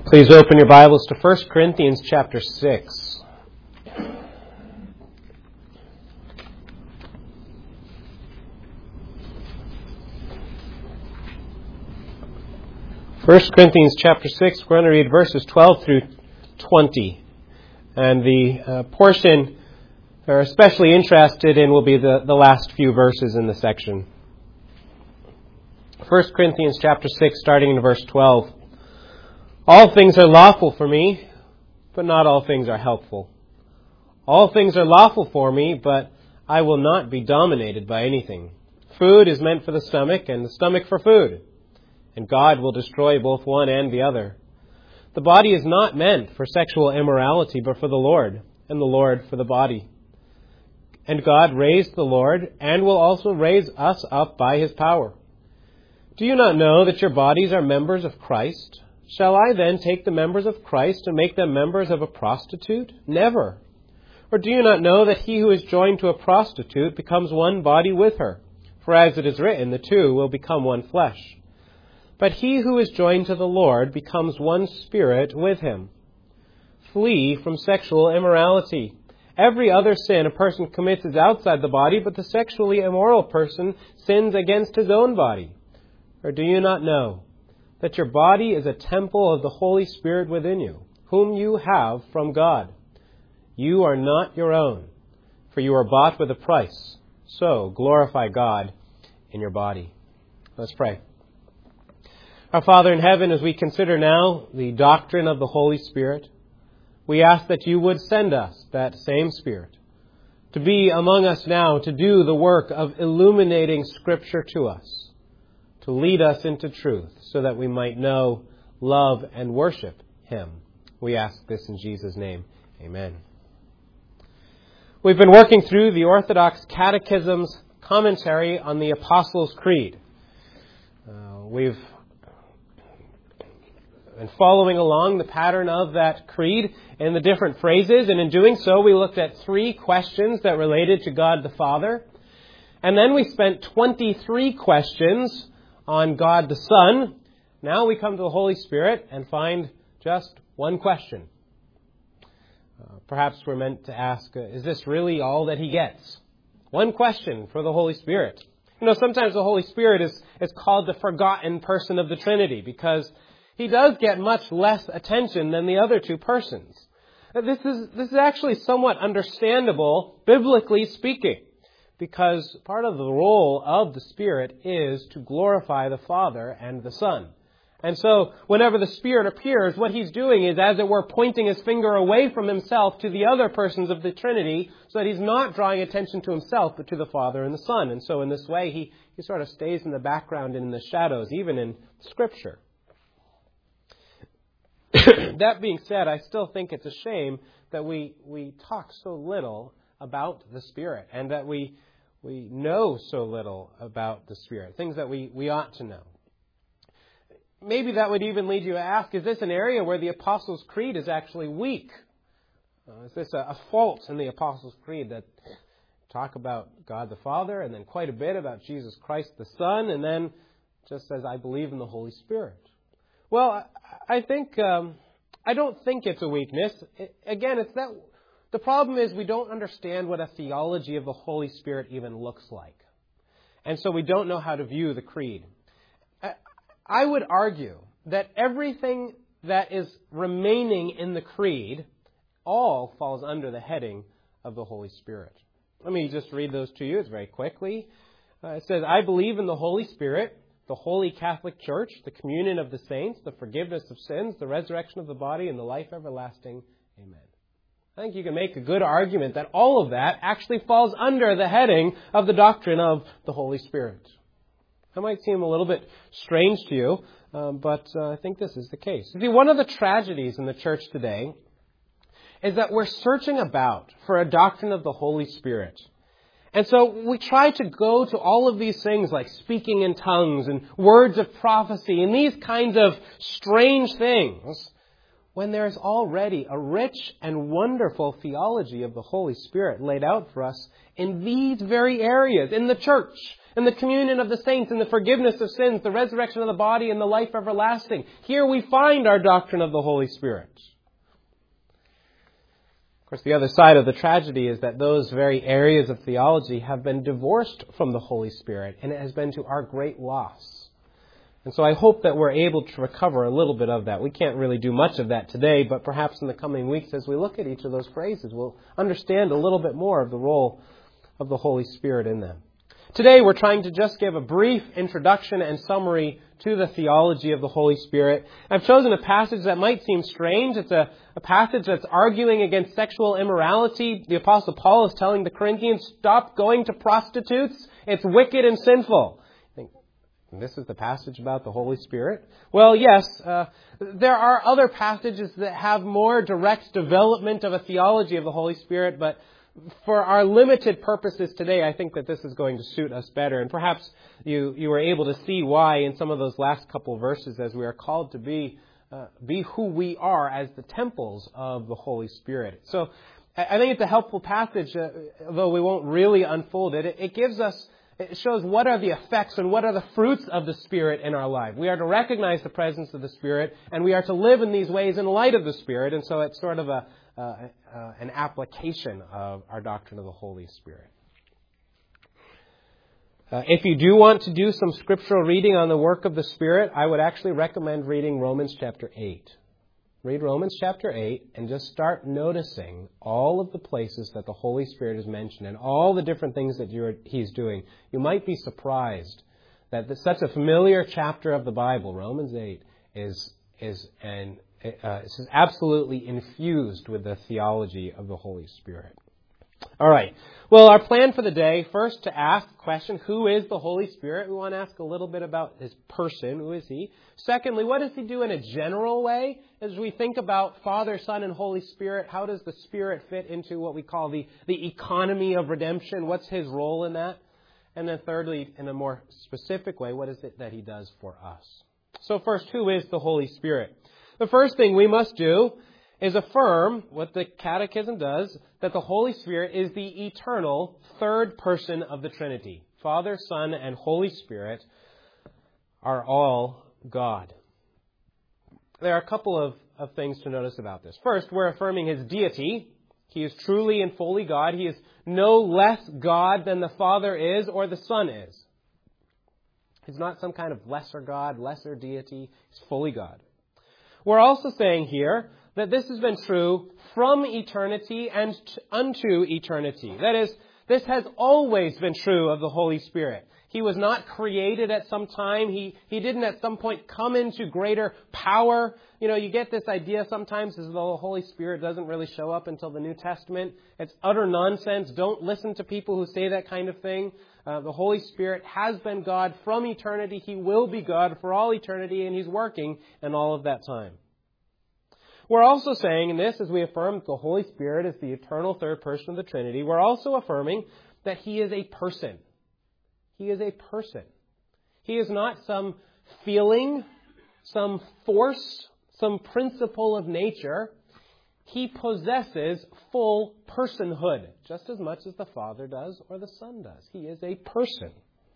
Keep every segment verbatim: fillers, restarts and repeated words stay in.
Please open your Bibles to First Corinthians chapter six. First Corinthians chapter six, we're going to read verses twelve through twenty. And the uh, portion we're especially interested in will be the, the last few verses in the section. First Corinthians chapter six, starting in verse twelve. All things are lawful for me, but not all things are helpful. All things are lawful for me, but I will not be dominated by anything. Food is meant for the stomach, and the stomach for food. And God will destroy both one and the other. The body is not meant for sexual immorality, but for the Lord, and the Lord for the body. And God raised the Lord, and will also raise us up by His power. Do you not know that your bodies are members of Christ? Shall I then take the members of Christ and make them members of a prostitute? Never. Or do you not know that he who is joined to a prostitute becomes one body with her? For as it is written, the two will become one flesh. But he who is joined to the Lord becomes one spirit with him. Flee from sexual immorality. Every other sin a person commits is outside the body, but the sexually immoral person sins against his own body. Or do you not know that your body is a temple of the Holy Spirit within you, whom you have from God? You are not your own, for you are bought with a price. So glorify God in your body. Let's pray. Our Father in heaven, as we consider now the doctrine of the Holy Spirit, we ask that you would send us that same Spirit to be among us now, to do the work of illuminating Scripture to us, to lead us into truth, so that we might know, love, and worship Him. We ask this in Jesus' name. Amen. We've been working through the Orthodox Catechism's commentary on the Apostles' Creed. Uh, we've been following along the pattern of that creed in the different phrases, and in doing so, we looked at three questions that related to God the Father. And then we spent twenty-three questions on God the Son. Now we come to the Holy Spirit and find just one question. Uh, perhaps we're meant to ask, uh, is this really all that He gets? One question for the Holy Spirit. You know, sometimes the Holy Spirit is, is called the forgotten person of the Trinity because He does get much less attention than the other two persons. Uh, this is, this is actually somewhat understandable, biblically speaking, because part of the role of the Spirit is to glorify the Father and the Son. And so, whenever the Spirit appears, what He's doing is, as it were, pointing His finger away from Himself to the other persons of the Trinity, so that He's not drawing attention to Himself, but to the Father and the Son. And so, in this way, He, he sort of stays in the background and in the shadows, even in Scripture. That being said, I still think it's a shame that we, we talk so little about the Spirit, and that we We know so little about the Spirit, things that we, we ought to know. Maybe that would even lead you to ask, is this an area where the Apostles' Creed is actually weak? Uh, is this a, a fault in the Apostles' Creed that talk about God the Father and then quite a bit about Jesus Christ the Son and then just says, I believe in the Holy Spirit? Well, I, I think, um, I don't think it's a weakness. It, again, it's that... The problem is we don't understand what a theology of the Holy Spirit even looks like. And so we don't know how to view the creed. I would argue that everything that is remaining in the creed all falls under the heading of the Holy Spirit. Let me just read those to you. It's very quickly. Uh, it says, I believe in the Holy Spirit, the Holy Catholic Church, the communion of the saints, the forgiveness of sins, the resurrection of the body, and the life everlasting. Amen. I think you can make a good argument that all of that actually falls under the heading of the doctrine of the Holy Spirit. That might seem a little bit strange to you, um, but uh, I think this is the case. See, one of the tragedies in the church today is that we're searching about for a doctrine of the Holy Spirit. And so we try to go to all of these things like speaking in tongues and words of prophecy and these kinds of strange things, when there's already a rich and wonderful theology of the Holy Spirit laid out for us in these very areas, in the church, and the communion of the saints, and the forgiveness of sins, the resurrection of the body, and the life everlasting. Here we find our doctrine of the Holy Spirit. Of course, the other side of the tragedy is that those very areas of theology have been divorced from the Holy Spirit, and it has been to our great loss. And so I hope that we're able to recover a little bit of that. We can't really do much of that today, but perhaps in the coming weeks as we look at each of those phrases, we'll understand a little bit more of the role of the Holy Spirit in them. Today we're trying to just give a brief introduction and summary to the theology of the Holy Spirit. I've chosen a passage that might seem strange. It's a, a passage that's arguing against sexual immorality. The Apostle Paul is telling the Corinthians, stop going to prostitutes. It's wicked and sinful. This is the passage about the Holy Spirit? Well, yes, uh, there are other passages that have more direct development of a theology of the Holy Spirit, but for our limited purposes today, I think that this is going to suit us better. And perhaps you, you were able to see why in some of those last couple verses, as we are called to be, uh, be who we are as the temples of the Holy Spirit. So I think it's a helpful passage, uh, although we won't really unfold it. It, it gives us It shows what are the effects and what are the fruits of the Spirit in our life. We are to recognize the presence of the Spirit, and we are to live in these ways in light of the Spirit. And so it's sort of a, uh, uh, an application of our doctrine of the Holy Spirit. Uh, if you do want to do some scriptural reading on the work of the Spirit, I would actually recommend reading Romans chapter eight. Read Romans chapter eight and just start noticing all of the places that the Holy Spirit is mentioned and all the different things that you're, He's doing. You might be surprised that this, such a familiar chapter of the Bible, Romans eight, is is an uh, is absolutely infused with the theology of the Holy Spirit. All right. Well, our plan for the day, first to ask the question, who is the Holy Spirit? We want to ask a little bit about His person. Who is He? Secondly, what does He do in a general way? As we think about Father, Son, and Holy Spirit, how does the Spirit fit into what we call the, the economy of redemption? What's His role in that? And then thirdly, in a more specific way, what is it that He does for us? So first, who is the Holy Spirit? The first thing we must do is affirm what the Catechism does, that the Holy Spirit is the eternal third person of the Trinity. Father, Son, and Holy Spirit are all God. There are a couple of, of things to notice about this. First, we're affirming His deity. He is truly and fully God. He is no less God than the Father is or the Son is. He's not some kind of lesser God, lesser deity. He's fully God. We're also saying here that this has been true from eternity and t- unto eternity. That is, this has always been true of the Holy Spirit. He was not created at some time. He, he didn't at some point come into greater power. You know, you get this idea sometimes as though the Holy Spirit doesn't really show up until the New Testament. It's utter nonsense. Don't listen to people who say that kind of thing. Uh, the Holy Spirit has been God from eternity. He will be God for all eternity, and He's working in all of that time. We're also saying in this, as we affirm that the Holy Spirit is the eternal third person of the Trinity, we're also affirming that He is a person. He is a person. He is not some feeling, some force, some principle of nature. He possesses full personhood, just as much as the Father does or the Son does. He is a person.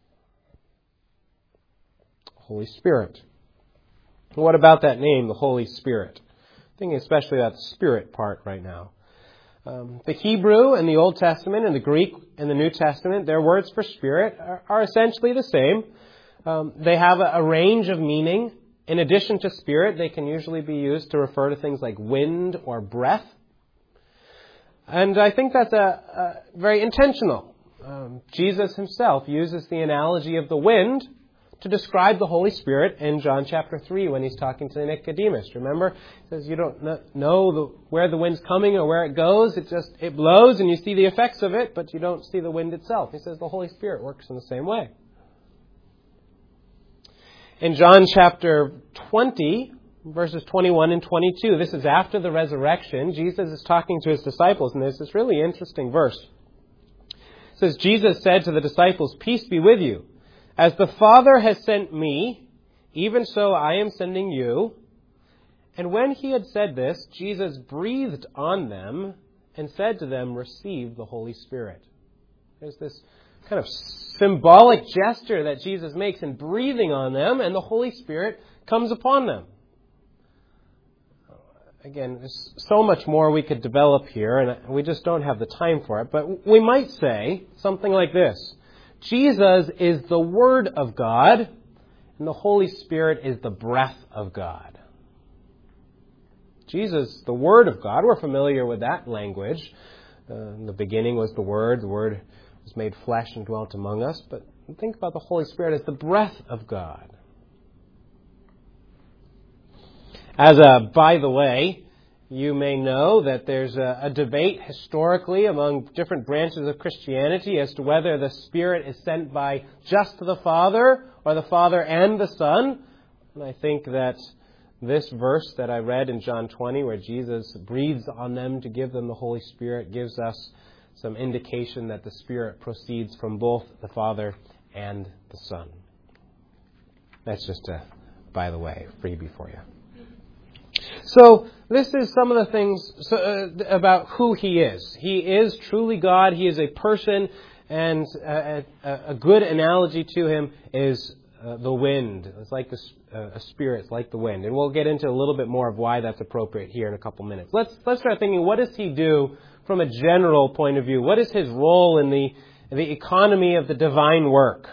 Holy Spirit. What about that name, the Holy Spirit? Thinking especially about the Spirit part right now. Um, the Hebrew in the Old Testament and the Greek in the New Testament, their words for Spirit are, are essentially the same. Um, they have a, a range of meaning. In addition to Spirit, they can usually be used to refer to things like wind or breath. And I think that's a, a very intentional. Um, Jesus Himself uses the analogy of the wind to describe the Holy Spirit in John chapter three when He's talking to Nicodemus. Remember? He says you don't know the, where the wind's coming or where it goes. It just, it blows and you see the effects of it, but you don't see the wind itself. He says the Holy Spirit works in the same way. In John chapter twenty, verses twenty-one and twenty-two, this is after the resurrection. Jesus is talking to His disciples, and there's this really interesting verse. It says, Jesus said to the disciples, "Peace be with you. As the Father has sent me, even so I am sending you." And when He had said this, Jesus breathed on them and said to them, "Receive the Holy Spirit." There's this kind of symbolic gesture that Jesus makes in breathing on them, and the Holy Spirit comes upon them. Again, there's so much more we could develop here, and we just don't have the time for it. But we might say something like this. Jesus is the Word of God, and the Holy Spirit is the breath of God. Jesus, the Word of God, we're familiar with that language. Uh, in the beginning was the Word. The Word was made flesh and dwelt among us. But think about the Holy Spirit as the breath of God. As a by the way, you may know that there's a, a debate historically among different branches of Christianity as to whether the Spirit is sent by just the Father or the Father and the Son. And I think that this verse that I read in John twenty, where Jesus breathes on them to give them the Holy Spirit, gives us some indication that the Spirit proceeds from both the Father and the Son. That's just a by the way freebie for you. So this is some of the things so, uh, about who He is. He is truly God. He is a person, and a, a, a good analogy to Him is uh, the wind. It's like the, uh, a spirit, it's like the wind. And we'll get into a little bit more of why that's appropriate here in a couple minutes. Let's let's start thinking, what does He do from a general point of view? What is His role in the in the economy of the divine work?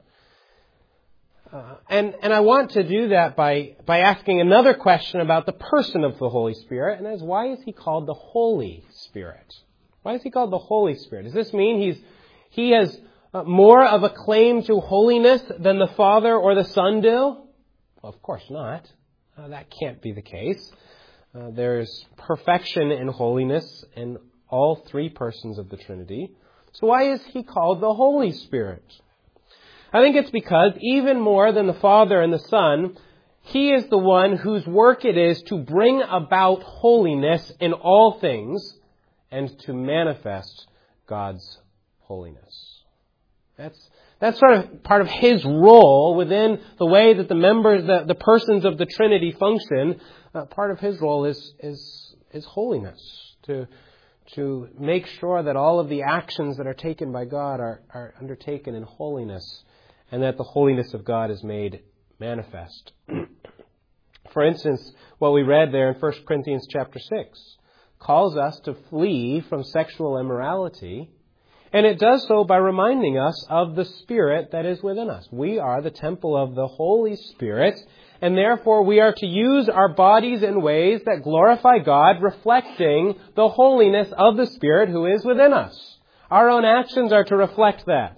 Uh, and, and I want to do that by, by asking another question about the person of the Holy Spirit, and that is, why is He called the Holy Spirit? Why is He called the Holy Spirit? Does this mean he's, He has uh, more of a claim to holiness than the Father or the Son do? Well, of course not. Uh, that can't be the case. Uh, there's perfection in holiness in all three persons of the Trinity. So why is He called the Holy Spirit? I think it's because, even more than the Father and the Son, He is the one whose work it is to bring about holiness in all things and to manifest God's holiness. That's that's sort of part of His role within the way that the members, the, the persons of the Trinity function. Uh, part of His role is is is holiness, to to make sure that all of the actions that are taken by God are, are undertaken in holiness, and that the holiness of God is made manifest. For instance, what we read there in First Corinthians chapter six calls us to flee from sexual immorality, and it does so by reminding us of the Spirit that is within us. We are the temple of the Holy Spirit, and therefore we are to use our bodies in ways that glorify God, reflecting the holiness of the Spirit who is within us. Our own actions are to reflect that.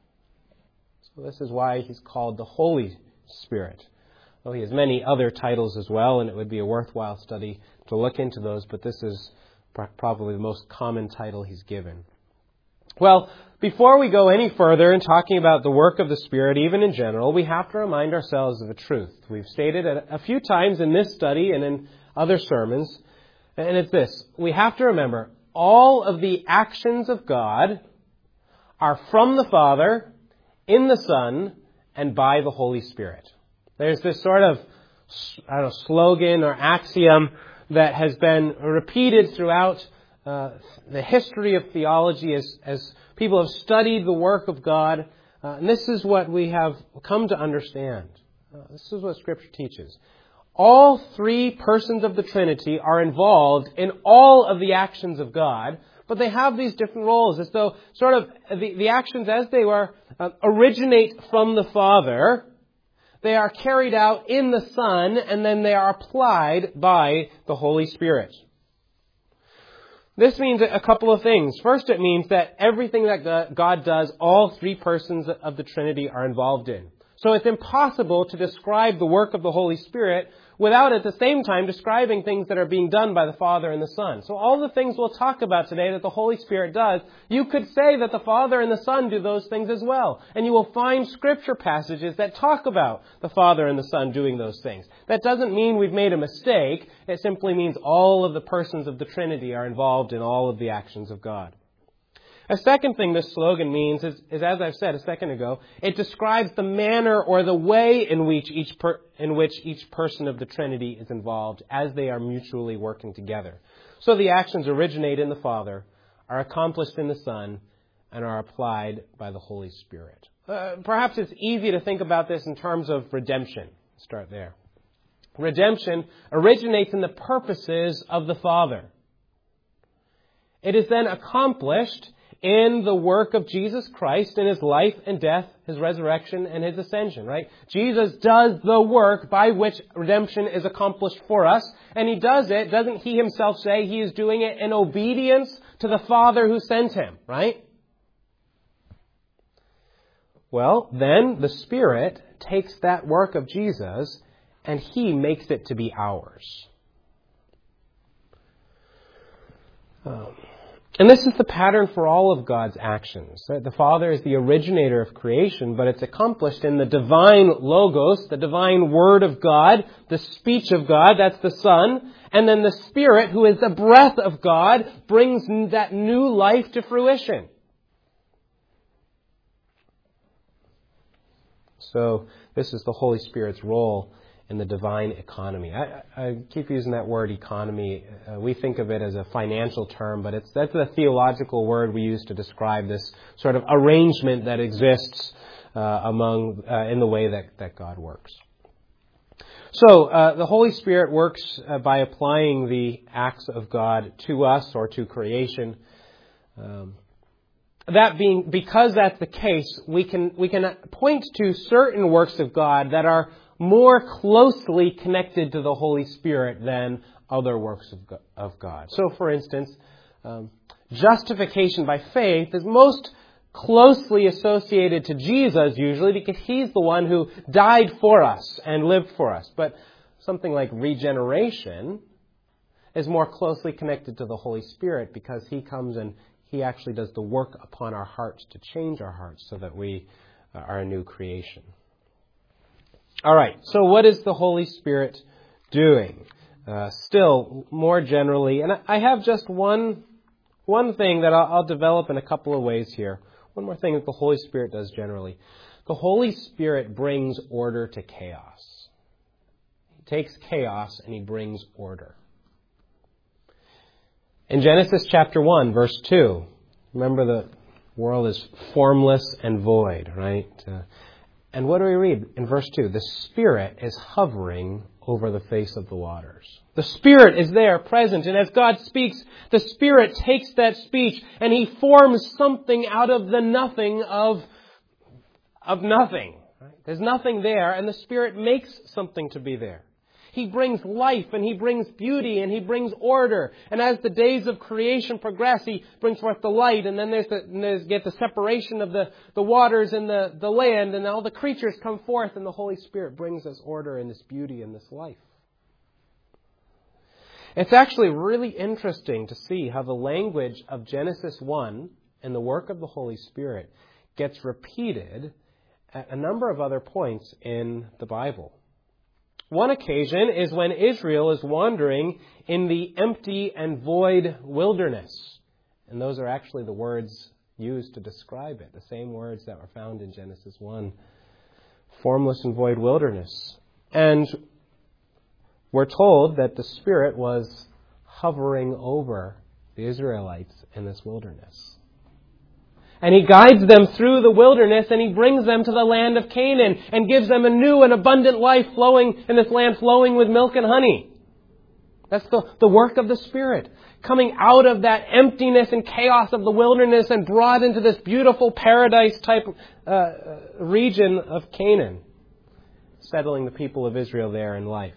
This is why He's called the Holy Spirit. Well, He has many other titles as well, and it would be a worthwhile study to look into those, but this is probably the most common title He's given. Well, before we go any further in talking about the work of the Spirit, even in general, we have to remind ourselves of the truth. We've stated it a few times in this study and in other sermons, and it's this. We have to remember, all of the actions of God are from the Father, in the Son, and by the Holy Spirit. There's this sort of, I don't know, slogan or axiom that has been repeated throughout uh, the history of theology as, as people have studied the work of God. Uh, and this is what we have come to understand. Uh, this is what Scripture teaches. All three persons of the Trinity are involved in all of the actions of God, but they have these different roles, as though sort of the, the actions as they were uh, originate from the Father, they are carried out in the Son, and then they are applied by the Holy Spirit. This means a couple of things. First, it means that everything that God does, all three persons of the Trinity are involved in. So it's impossible to describe the work of the Holy Spirit without at the same time describing things that are being done by the Father and the Son. So all the things we'll talk about today that the Holy Spirit does, you could say that the Father and the Son do those things as well. And you will find Scripture passages that talk about the Father and the Son doing those things. That doesn't mean we've made a mistake. It simply means all of the persons of the Trinity are involved in all of the actions of God. A second thing this slogan means is, is, as I've said a second ago, it describes the manner or the way in which each per, in which each person of the Trinity is involved as they are mutually working together. So the actions originate in the Father, are accomplished in the Son, and are applied by the Holy Spirit. Uh, perhaps it's easy to think about this in terms of redemption. Start there. Redemption originates in the purposes of the Father. It is then accomplished in the work of Jesus Christ in His life and death, His resurrection, and His ascension, right? Jesus does the work by which redemption is accomplished for us, and He does it, doesn't He Himself say He is doing it in obedience to the Father who sent Him, right? Well, then the Spirit takes that work of Jesus and He makes it to be ours. Um, and this is the pattern for all of God's actions. The Father is the originator of creation, but it's accomplished in the divine Logos, the divine Word of God, the speech of God, that's the Son, and then the Spirit, who is the breath of God, brings that new life to fruition. So this is the Holy Spirit's role in the divine economy. I, I keep using that word economy. Uh, we think of it as a financial term, but it's that's a theological word we use to describe this sort of arrangement that exists uh, among uh, in the way that, that God works. So uh, the Holy Spirit works uh, by applying the acts of God to us or to creation. Um, That being, because that's the case, we can we can point to certain works of God that are more closely connected to the Holy Spirit than other works of God. So, for instance, um, justification by faith is most closely associated to Jesus usually because He's the one who died for us and lived for us. But something like regeneration is more closely connected to the Holy Spirit because He comes and He actually does the work upon our hearts to change our hearts so that we are a new creation. All right, so what is the Holy Spirit doing? Uh, still, more generally, and I have just one one thing that I'll, I'll develop in a couple of ways here. One more thing that the Holy Spirit does generally. The Holy Spirit brings order to chaos. He takes chaos and He brings order. In Genesis chapter one, verse two, remember the world is formless and void, right? Uh, and what do we read in verse two? The Spirit is hovering over the face of the waters. The Spirit is there, present, and as God speaks, the Spirit takes that speech and He forms something out of the nothing of, of nothing. Right? There's nothing there, and the Spirit makes something to be there. He brings life and He brings beauty and He brings order. And as the days of creation progress, He brings forth the light. And then there's the, and there's get the separation of the, the waters and the, the land. And all the creatures come forth and the Holy Spirit brings us order and this beauty and this life. It's actually really interesting to see how the language of Genesis one and the work of the Holy Spirit gets repeated at a number of other points in the Bible. One occasion is when Israel is wandering in the empty and void wilderness. And those are actually the words used to describe it, the same words that were found in Genesis one. Formless and void wilderness. And we're told that the Spirit was hovering over the Israelites in this wilderness. And He guides them through the wilderness and He brings them to the land of Canaan and gives them a new and abundant life flowing in this land flowing with milk and honey. That's the, the work of the Spirit. Coming out of that emptiness and chaos of the wilderness and brought into this beautiful paradise type uh, region of Canaan. Settling the people of Israel there in life.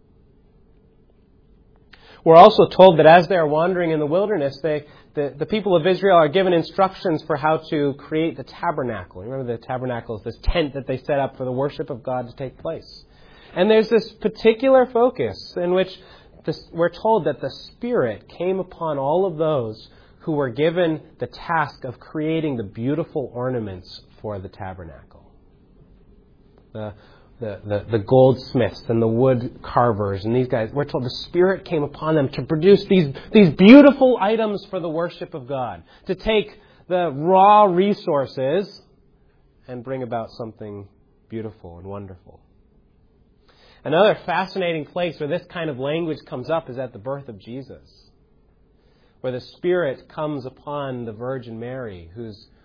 We're also told that as they're wandering in the wilderness, they, the, the people of Israel are given instructions for how to create the tabernacle. Remember, the tabernacle is this tent that they set up for the worship of God to take place. And there's this particular focus in which this, we're told that the Spirit came upon all of those who were given the task of creating the beautiful ornaments for the tabernacle. The The, the, the goldsmiths and the wood carvers and these guys, we're told the Spirit came upon them to produce these, these beautiful items for the worship of God. To take the raw resources and bring about something beautiful and wonderful. Another fascinating place where this kind of language comes up is at the birth of Jesus. Where the Spirit comes upon the Virgin Mary, who's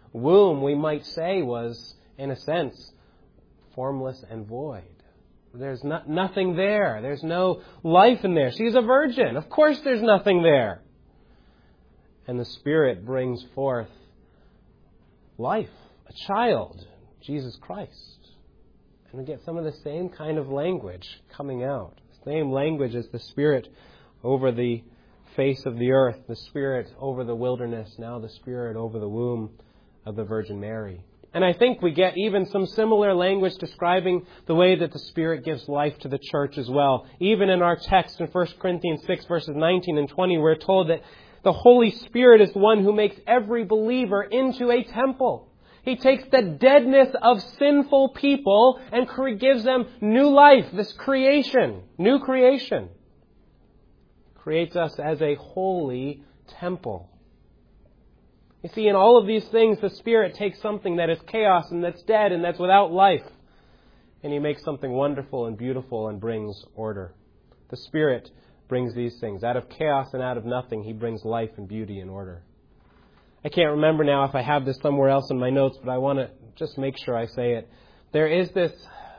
womb, we might say, was, in a sense, formless and void. There's not, nothing there. There's no life in there. She's a virgin. Of course there's nothing there. And the Spirit brings forth life, a child, Jesus Christ. And we get some of the same kind of language coming out. The same language as the Spirit over the face of the earth, the Spirit over the wilderness, now the Spirit over the womb of the Virgin Mary. And I think we get even some similar language describing the way that the Spirit gives life to the church as well. Even in our text in First Corinthians six, verses nineteen and twenty, we're told that the Holy Spirit is the one who makes every believer into a temple. He takes the deadness of sinful people and gives them new life, this creation, new creation. Creates us as a holy temple. You see, in all of these things, the Spirit takes something that is chaos and that's dead and that's without life, and He makes something wonderful and beautiful and brings order. The Spirit brings these things. Out of chaos and out of nothing, He brings life and beauty and order. I can't remember now if I have this somewhere else in my notes, but I want to just make sure I say it. There is this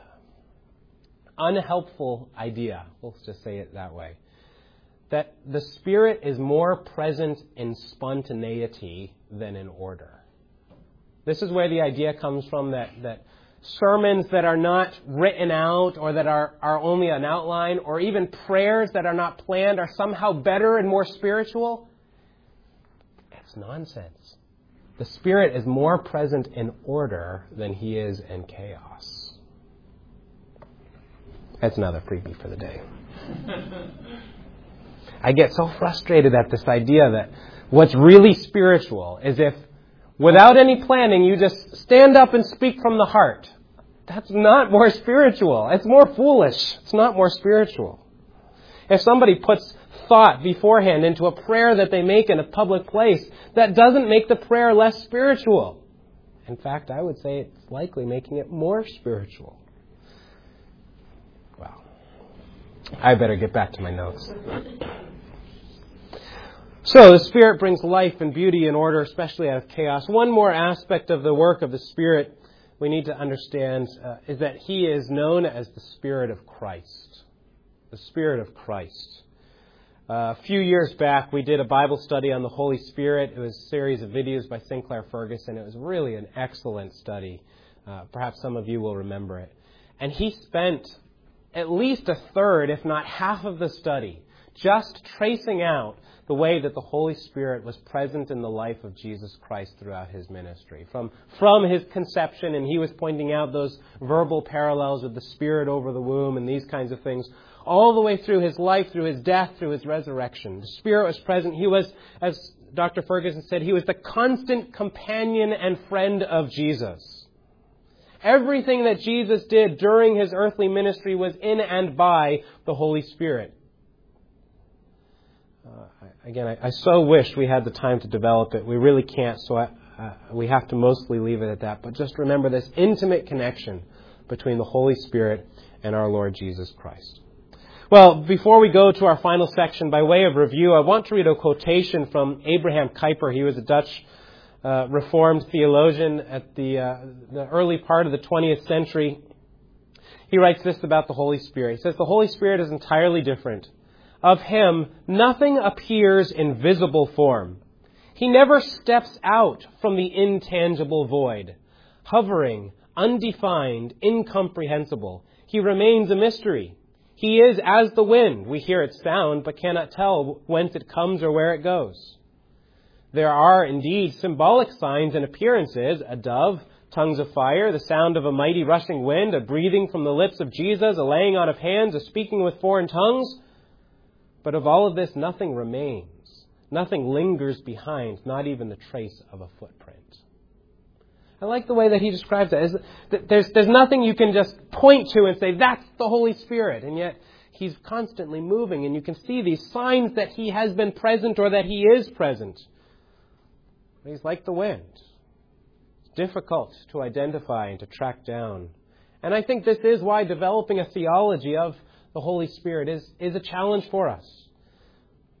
unhelpful idea, let's just say it that way, that the Spirit is more present in spontaneity than in order. This is where the idea comes from that, that sermons that are not written out or that are, are only an outline, or even prayers that are not planned, are somehow better and more spiritual. It's nonsense. The Spirit is more present in order than He is in chaos. That's another freebie for the day. I get so frustrated at this idea that what's really spiritual is if, without any planning, you just stand up and speak from the heart. That's not more spiritual. It's more foolish. It's not more spiritual. If somebody puts thought beforehand into a prayer that they make in a public place, that doesn't make the prayer less spiritual. In fact, I would say it's likely making it more spiritual. Well, I better get back to my notes. So the Spirit brings life and beauty and order, especially out of chaos. One more aspect of the work of the Spirit we need to understand uh, is that He is known as the Spirit of Christ. The Spirit of Christ. Uh, a few years back, we did a Bible study on the Holy Spirit. It was a series of videos by Sinclair Ferguson. It was really an excellent study. Uh, perhaps some of you will remember it. And he spent at least a third, if not half of the study, just tracing out the way that the Holy Spirit was present in the life of Jesus Christ throughout His ministry. From, from His conception, and he was pointing out those verbal parallels with the Spirit over the womb and these kinds of things, all the way through His life, through His death, through His resurrection. The Spirit was present. He was, as Doctor Ferguson said, He was the constant companion and friend of Jesus. Everything that Jesus did during His earthly ministry was in and by the Holy Spirit. Uh, again, I, I so wish we had the time to develop it. We really can't, so I, uh, we have to mostly leave it at that. But just remember this intimate connection between the Holy Spirit and our Lord Jesus Christ. Well, before we go to our final section, by way of review, I want to read a quotation from Abraham Kuyper. He was a Dutch uh, Reformed theologian at the, uh, the early part of the twentieth century. He writes this about the Holy Spirit. He says, "The Holy Spirit is entirely different. Of Him, nothing appears in visible form. He never steps out from the intangible void. Hovering, undefined, incomprehensible, He remains a mystery. He is as the wind. We hear its sound, but cannot tell whence it comes or where it goes. There are indeed symbolic signs and appearances, a dove, tongues of fire, the sound of a mighty rushing wind, a breathing from the lips of Jesus, a laying on of hands, a speaking with foreign tongues. But of all of this, nothing remains. Nothing lingers behind, not even the trace of a footprint." I like the way that he describes it. There's, there's nothing you can just point to and say, that's the Holy Spirit. And yet, He's constantly moving, and you can see these signs that He has been present or that He is present. But He's like the wind. It's difficult to identify and to track down. And I think this is why developing a theology of the Holy Spirit is, is a challenge for us.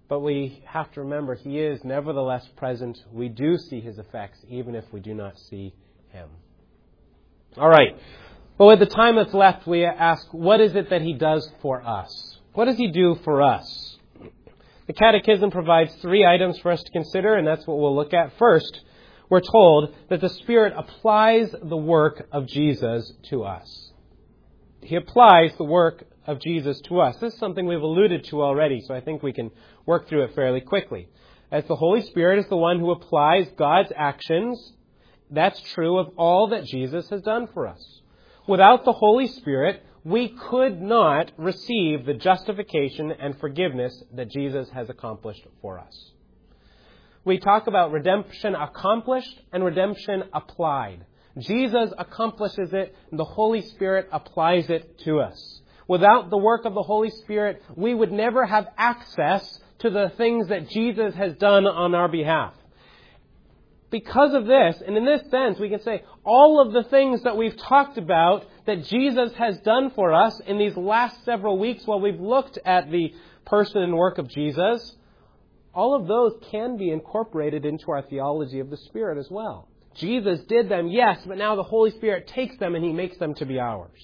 But we have to remember He is nevertheless present. We do see His effects, even if we do not see Him. All right. But with the time that's left, we ask, what is it that He does for us? What does He do for us? The Catechism provides three items for us to consider, and that's what we'll look at. First, we're told that the Spirit applies the work of Jesus to us. He applies the work of Jesus to us. This is something we've alluded to already, so I think we can work through it fairly quickly. As the Holy Spirit is the one who applies God's actions, that's true of all that Jesus has done for us. Without the Holy Spirit, we could not receive the justification and forgiveness that Jesus has accomplished for us. We talk about redemption accomplished and redemption applied. Jesus accomplishes it, and the Holy Spirit applies it to us. Without the work of the Holy Spirit, we would never have access to the things that Jesus has done on our behalf. Because of this, and in this sense, we can say all of the things that we've talked about that Jesus has done for us in these last several weeks while we've looked at the person and work of Jesus, all of those can be incorporated into our theology of the Spirit as well. Jesus did them, yes, but now the Holy Spirit takes them and He makes them to be ours.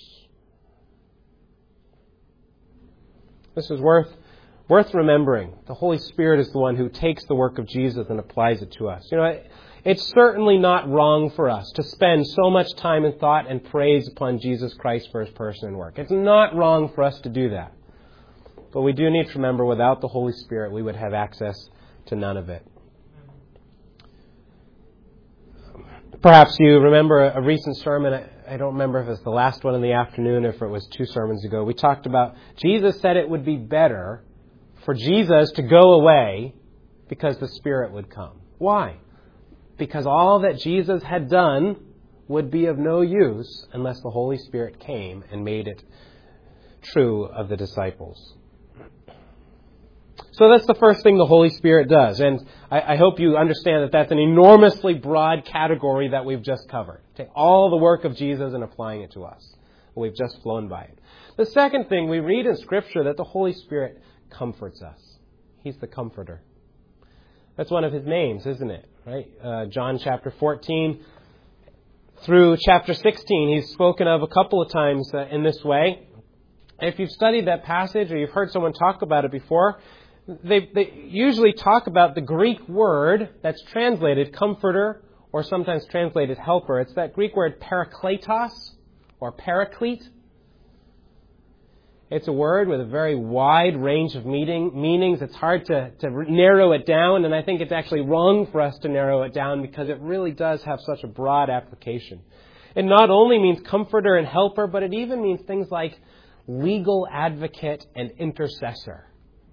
This is worth worth remembering. The Holy Spirit is the one who takes the work of Jesus and applies it to us. You know, it's certainly not wrong for us to spend so much time and thought and praise upon Jesus Christ for His person and work. It's not wrong for us to do that. But we do need to remember, without the Holy Spirit, we would have access to none of it. Perhaps you remember a recent sermon. I don't remember if it was the last one in the afternoon or if it was two sermons ago. We talked about Jesus said it would be better for Jesus to go away because the Spirit would come. Why? Because all that Jesus had done would be of no use unless the Holy Spirit came and made it true of the disciples. So that's the first thing the Holy Spirit does. And I, I hope you understand that that's an enormously broad category that we've just covered. Take all the work of Jesus and applying it to us. We've just flown by it. The second thing, we read in Scripture that the Holy Spirit comforts us. He's the comforter. That's one of His names, isn't it? Right? Uh, John chapter fourteen through chapter sixteen, He's spoken of a couple of times uh, in this way. If you've studied that passage or you've heard someone talk about it before, they, they usually talk about the Greek word that's translated comforter or sometimes translated helper. It's that Greek word parakletos or paraclete. It's a word with a very wide range of meaning, meanings. It's hard to, to narrow it down, and I think it's actually wrong for us to narrow it down because it really does have such a broad application. It not only means comforter and helper, but it even means things like legal advocate and intercessor.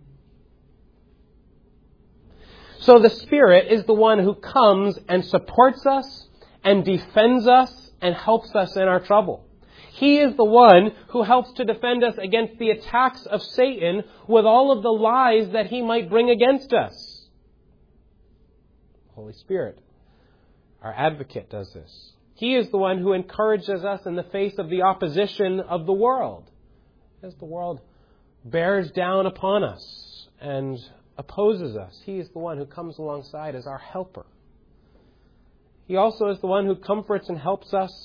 So the Spirit is the one who comes and supports us and defends us and helps us in our trouble. He is the one who helps to defend us against the attacks of Satan with all of the lies that he might bring against us. The Holy Spirit, our advocate, does this. He is the one who encourages us in the face of the opposition of the world, as the world bears down upon us and opposes us. He is the one who comes alongside as our helper. He also is the one who comforts and helps us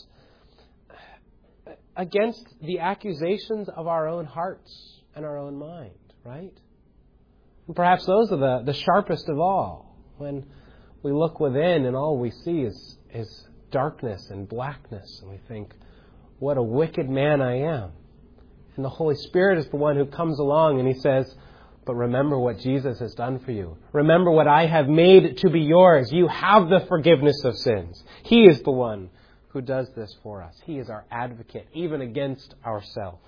against the accusations of our own hearts and our own mind, right? And perhaps those are the, the sharpest of all. When we look within and all we see is, is darkness and blackness, and we think, what a wicked man I am. And the Holy Spirit is the one who comes along and He says, but remember what Jesus has done for you. Remember what I have made to be yours. You have the forgiveness of sins. He is the one who does this for us. He is our advocate, even against ourselves.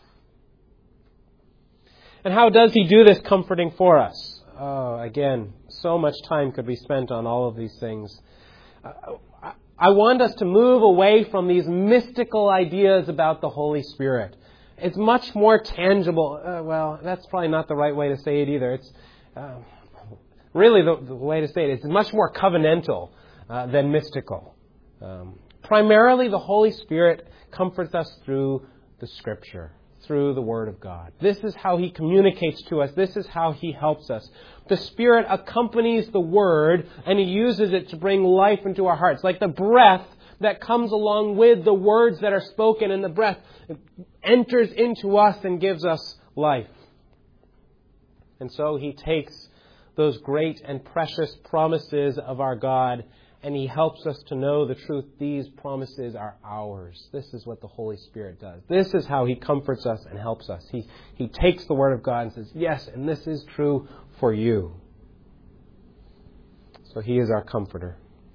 And how does He do this comforting for us? Oh, again, so much time could be spent on all of these things. Uh, I want us to move away from these mystical ideas about the Holy Spirit. It's much more tangible. Uh, well, that's probably not the right way to say it either. It's uh, really the, the way to say it. It's much more covenantal uh, than mystical. Um, primarily, the Holy Spirit comforts us through the Scripture, through the Word of God. This is how He communicates to us. This is how He helps us. The Spirit accompanies the Word, and He uses it to bring life into our hearts. Like the breath that comes along with the words that are spoken, and the breath enters into us and gives us life. And so He takes those great and precious promises of our God, and He helps us to know the truth. These promises are ours. This is what the Holy Spirit does. This is how He comforts us and helps us. He, he takes the Word of God and says, yes, and this is true for you. So He is our comforter.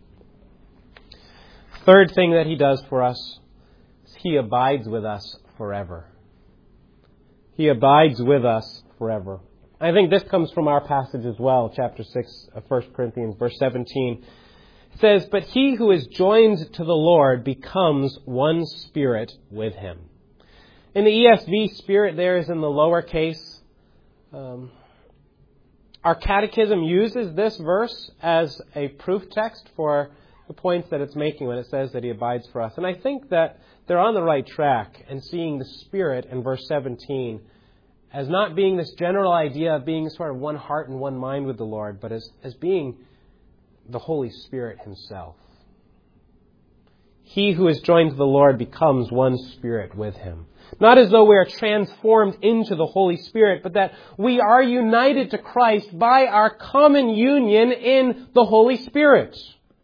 Third thing that He does for us is He abides with us forever. He abides with us forever. I think this comes from our passage as well, chapter six of First Corinthians, verse seventeen. It says, but he who is joined to the Lord becomes one spirit with Him. In the E S V, spirit there is in the lower case. Um, our catechism uses this verse as a proof text for the points that it's making when it says that He abides for us. And I think that they're on the right track in seeing the Spirit in verse seventeen as not being this general idea of being sort of one heart and one mind with the Lord, but as, as being the Holy Spirit Himself. He who is joined to the Lord becomes one spirit with Him. Not as though we are transformed into the Holy Spirit, but that we are united to Christ by our common union in the Holy Spirit.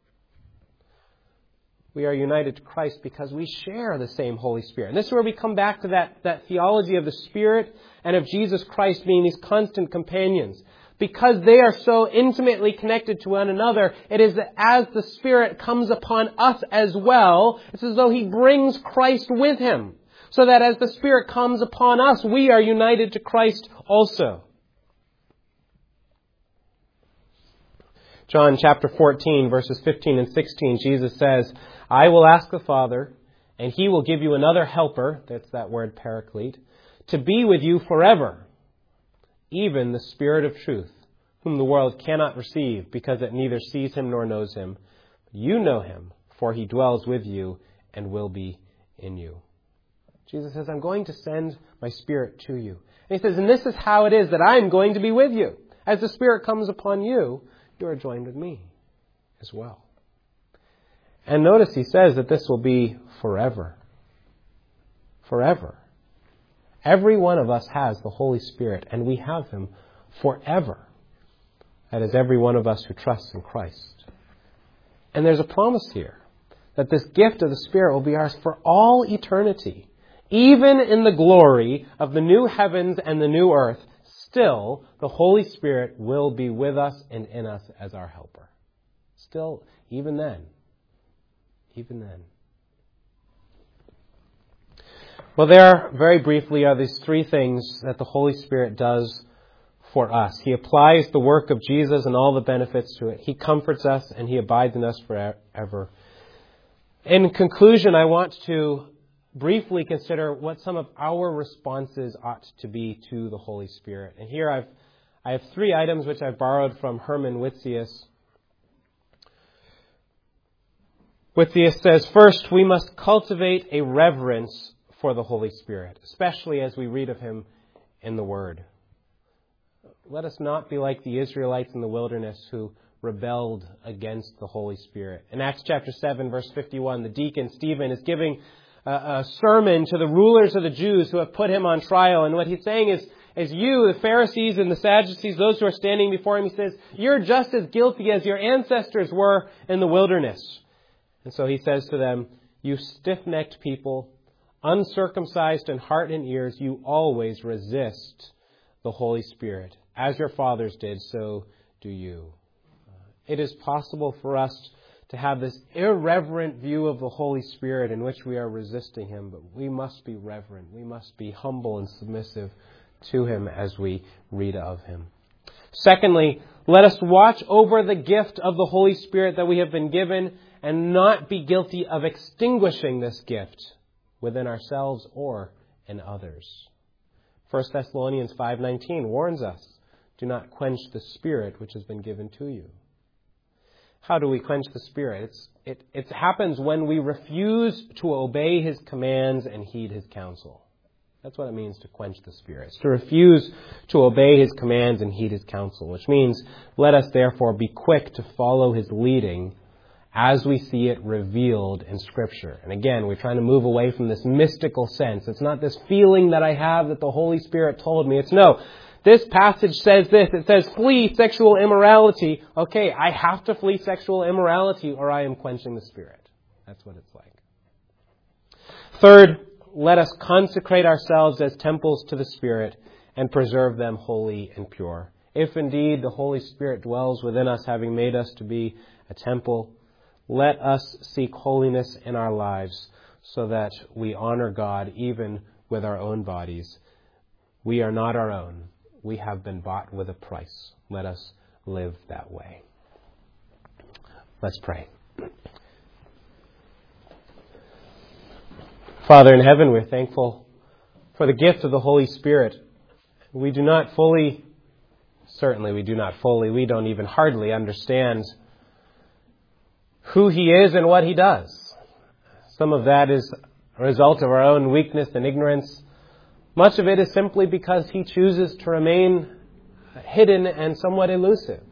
We are united to Christ because we share the same Holy Spirit. And this is where we come back to that, that theology of the Spirit and of Jesus Christ being these constant companions. Because they are so intimately connected to one another, it is that as the Spirit comes upon us as well, it's as though He brings Christ with Him. So that as the Spirit comes upon us, we are united to Christ also. John chapter fourteen, verses fifteen and sixteen, Jesus says, I will ask the Father, and He will give you another helper, that's that word paraclete, to be with you forever, even the Spirit of truth, whom the world cannot receive, because it neither sees Him nor knows Him. You know Him, for He dwells with you and will be in you. Jesus says, I'm going to send my Spirit to you. And He says, and this is how it is that I'm going to be with you. As the Spirit comes upon you, you are joined with me as well. And notice He says that this will be forever. Forever. Every one of us has the Holy Spirit, and we have Him forever. That is, every one of us who trusts in Christ. And there's a promise here that this gift of the Spirit will be ours for all eternity. Even in the glory of the new heavens and the new earth, still the Holy Spirit will be with us and in us as our helper. Still, even then. Even then. Well, there, very briefly, are these three things that the Holy Spirit does for us. He applies the work of Jesus and all the benefits to it. He comforts us and He abides in us forever. In conclusion, I want to briefly consider what some of our responses ought to be to the Holy Spirit. And here I've, I have three items which I've borrowed from Herman Whitzius. Whitzius says, first, we must cultivate a reverence for the Holy Spirit, especially as we read of Him in the Word. Let us not be like the Israelites in the wilderness who rebelled against the Holy Spirit. In Acts chapter seven, verse fifty-one, the deacon Stephen is giving a, a sermon to the rulers of the Jews who have put him on trial. And what he's saying is, as you, the Pharisees and the Sadducees, those who are standing before him, he says, you're just as guilty as your ancestors were in the wilderness. And so he says to them, you stiff-necked people, uncircumcised in heart and ears, you always resist the Holy Spirit. As your fathers did, so do you. It is possible for us to have this irreverent view of the Holy Spirit in which we are resisting Him, but we must be reverent. We must be humble and submissive to Him as we read of Him. Secondly, let us watch over the gift of the Holy Spirit that we have been given and not be guilty of extinguishing this gift within ourselves or in others. First Thessalonians five nineteen warns us, do not quench the Spirit which has been given to you. How do we quench the Spirit? It's, it, it happens when we refuse to obey His commands and heed His counsel. That's what it means to quench the Spirit. It's to refuse to obey His commands and heed His counsel, which means let us therefore be quick to follow His leading as we see it revealed in Scripture. And again, we're trying to move away from this mystical sense. It's not this feeling that I have that the Holy Spirit told me. It's no, this passage says this. It says, flee sexual immorality. Okay, I have to flee sexual immorality or I am quenching the Spirit. That's what it's like. Third, let us consecrate ourselves as temples to the Spirit and preserve them holy and pure. If indeed the Holy Spirit dwells within us, having made us to be a temple, let us seek holiness in our lives so that we honor God even with our own bodies. We are not our own. We have been bought with a price. Let us live that way. Let's pray. Father in heaven, we're thankful for the gift of the Holy Spirit. We do not fully, certainly we do not fully, we don't even hardly understand who He is and what He does. Some of that is a result of our own weakness and ignorance. Much of it is simply because He chooses to remain hidden and somewhat elusive.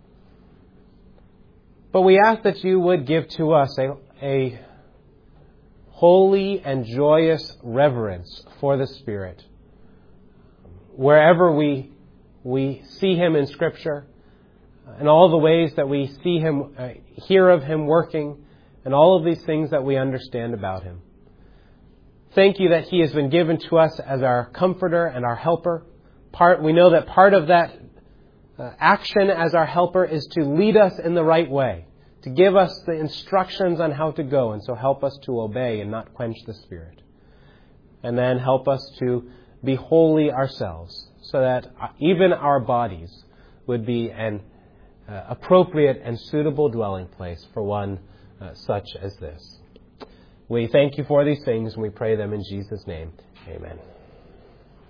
But we ask that You would give to us a, a holy and joyous reverence for the Spirit. Wherever we, we see Him in Scripture, and all the ways that we see Him, uh, hear of Him working, and all of these things that we understand about Him. Thank You that He has been given to us as our comforter and our helper. Part, we know that part of that uh, action as our helper is to lead us in the right way, to give us the instructions on how to go, and so help us to obey and not quench the Spirit. And then help us to be holy ourselves, so that even our bodies would be an uh, appropriate and suitable dwelling place for one uh, such as this. We thank You for these things, and we pray them in Jesus' name. Amen.